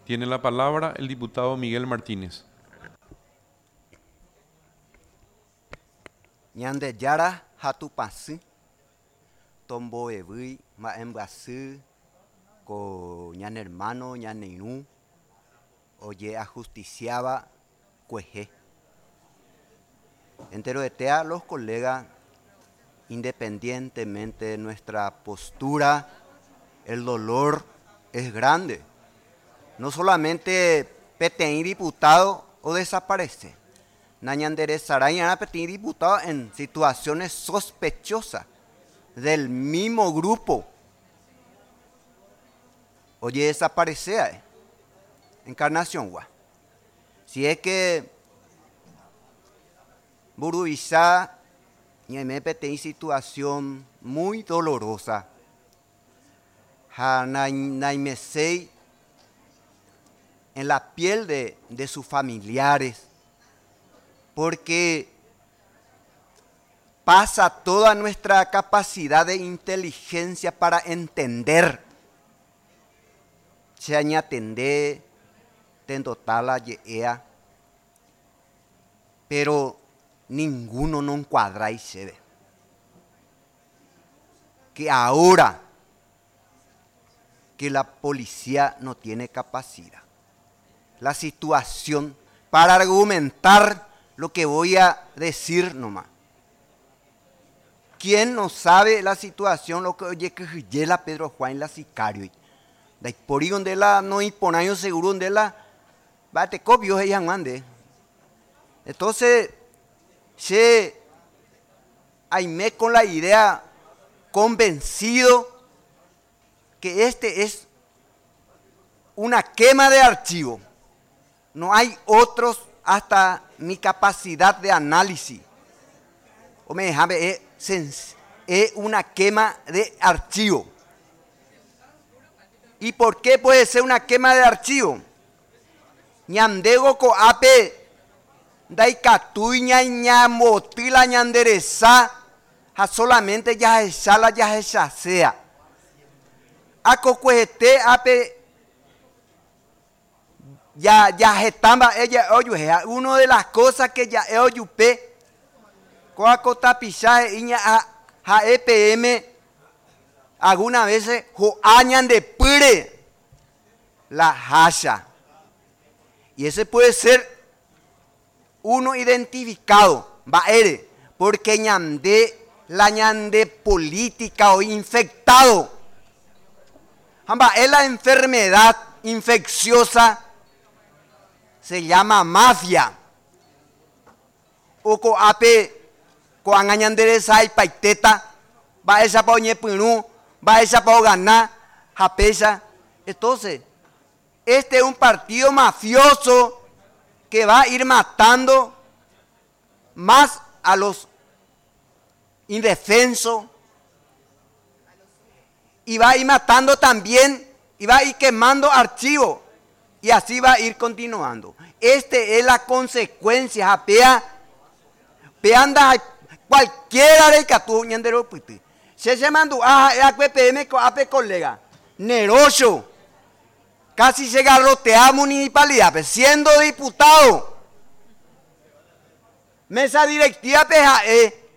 Tiene la palabra el diputado Miguel Martínez. Ñande yara hatupasi, tombo evui, maembasi, co ñan hermano, ñan neinu, oye ajusticiaba, cueje. Entero etea los colegas, independientemente de nuestra postura, el dolor es grande. No solamente PTI diputado o desaparece. Nañandere Sarañana PTI diputado en situaciones sospechosas del mismo grupo. Oye, desaparece Encarnación Gua. Si es que Burubizá y me PTI situación muy dolorosa. Naimesei en la piel de sus familiares, porque pasa toda nuestra capacidad de inteligencia para entender. Se añatende, tendotala, yea, pero ninguno no encuadra y se ve. Que ahora que la policía no tiene capacidad, la situación para argumentar lo que voy a decir nomás. ¿Quién no sabe la situación, lo que oye que la Pedro Juan la sicario? Da por ahí donde la no imponayo seguro donde la va te copio ella mande. Entonces se aime con la idea convencido que este es una quema de archivo. No hay otros hasta mi capacidad de análisis. O me déjame, es una quema de archivo. ¿Y por qué puede ser una quema de archivo? Ñandego coape daikatuña ñamotila ñanderesa solamente ya esala ya sea. Acocuete ape ya jetamba ella oyuja. Una de las cosas que ya oyupe coacota pisaje iña a EPM algunas veces joañan de pire la hasha. Y ese puede ser uno identificado, baere, porque ñande la ñande política o infectado. Es la enfermedad infecciosa, se llama mafia. O coape, coangañanderesa y paiteta, va esa pa oñe pirú, va esa pa ganar, japesa. Entonces, este es un partido mafioso que va a ir matando más a los indefensos y va a ir matando también y va a ir quemando archivos y así va a ir continuando. Esta es la consecuencia, peanda cualquiera de catu ñandero puti. Se mandó a PPM a colega Nerocho. Casi se garrotea municipalidad, siendo diputado. Mesa directiva PJE.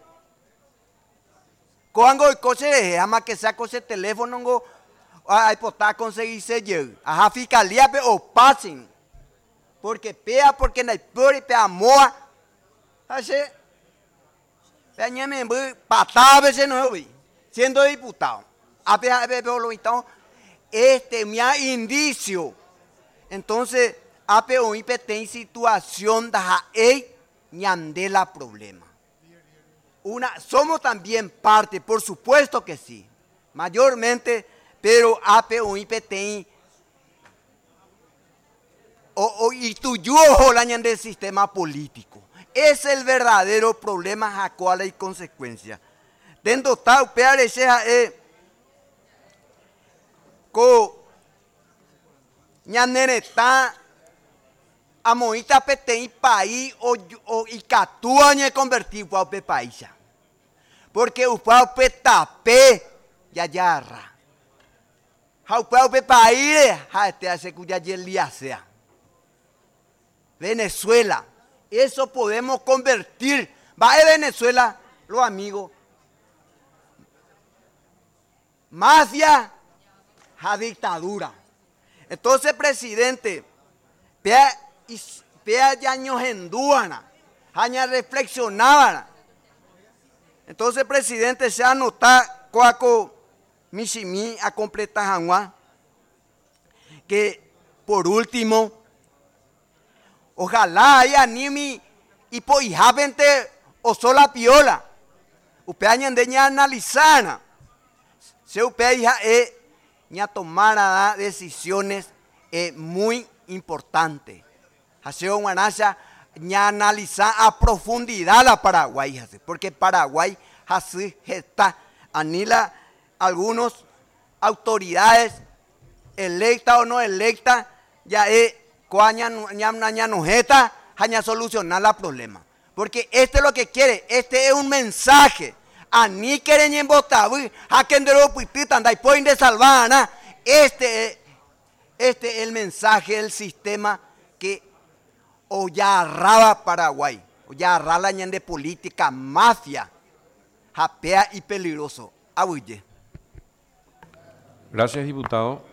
Coango el coche de ama que sea coche teléfono, hay potar conseguirse yo. Ajá, fiscalía o pasen. Porque pea, porque no hay puri, pea moa. Así. Peñame, patada a veces no vi. Siendo diputado. A lo invitado. Este me ha indicio. Entonces, APO IPT en situación de ñandela problema. Somos también parte, por supuesto que sí, mayormente, pero APO IPT y tuyo la ñande del sistema político. Es el verdadero problema a cual hay consecuencias. Dentro tal peare sea ñanereta amoita petei país o icatúa ñe convertir pa pe país. Porque upa pe tapé yayarra. Jaupaupe paire, este hace cuya yelia sea. Venezuela, eso podemos convertir. Va a Venezuela, los amigos. Mafia a dictadura. Entonces, presidente, vea años en duana, años reflexionaban. Entonces, presidente, se anota cuaco mishimi a completar Hanwa, que por último, ojalá haya animi y poijavente o sola piola. Usted añandeña analizana. Se usted ya tomara decisiones muy importantes. Hace un anasa ya analizar a profundidad la Paraguay, porque Paraguay así está. Anila algunos autoridades electas o no electas ya ya solucionar la problema. Porque este es lo que quiere, este es un mensaje. Ani quieren en votar, a quien de los puititas anda y pueden de salvar, este es el mensaje del sistema que o ya arraba Paraguay, o ya arrala de política, mafia, japea y peligroso. Abuye. Gracias, diputado.